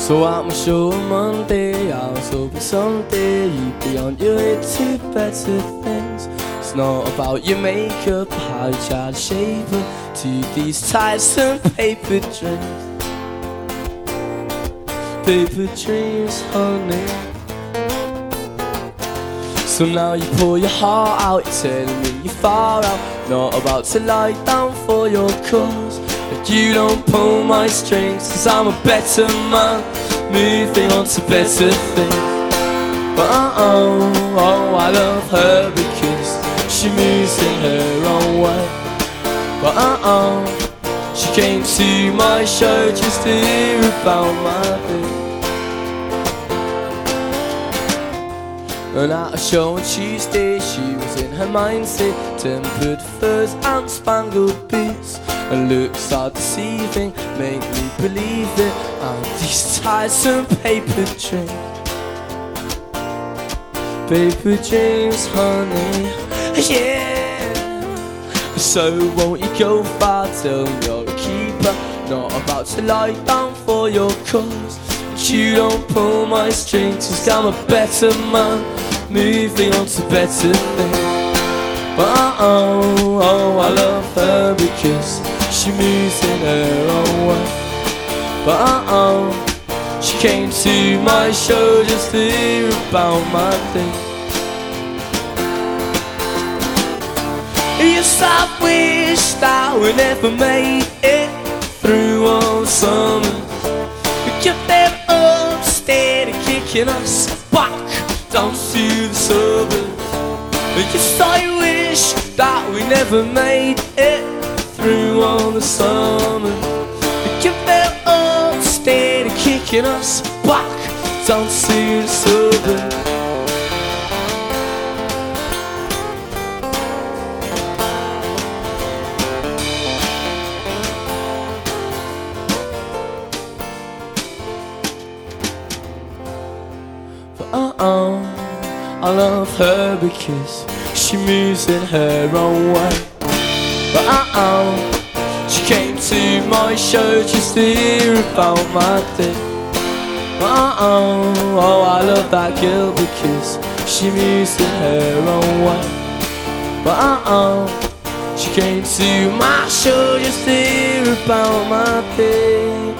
So I'm sure Monday I was hoping someday you'd be on your way to better things. It's not about your makeup, how you try to shape her to these tiresome paper dreams. Paper dreams, honey. So now you pull your heart out, you're telling me you're far out, not about to lie down for your cause. But you don't pull my strings, 'cause I'm a better man, moving on to better things. But oh, I love her because she moves in her own way. But she came to my show just to hear about my day. And at a show on Tuesday, she was in her mindset, tempered furs and spangled boots. And looks are deceiving, make me believe it. And these tiresome paper dreams, paper dreams, honey, yeah. So won't you go far, tell me you're a keeper, not about to lie down for your cause. But you don't pull my strings, 'cause I'm a better man, moving on to better things. But I love her because she moves in her own way. But she came to my show just to hear about my day. Yes, I wish that we never made it through all summer. We kept them up, steady kicking us back down to the suburbs. Yes, I wish that we never made it through all the summer. We kept them up, steady kicking us back down to the suburbs. I love her because she moves in her own way. But she came to my show just to hear about my day. But I love that girl because she moves in her own way. But she came to my show just to hear about my day.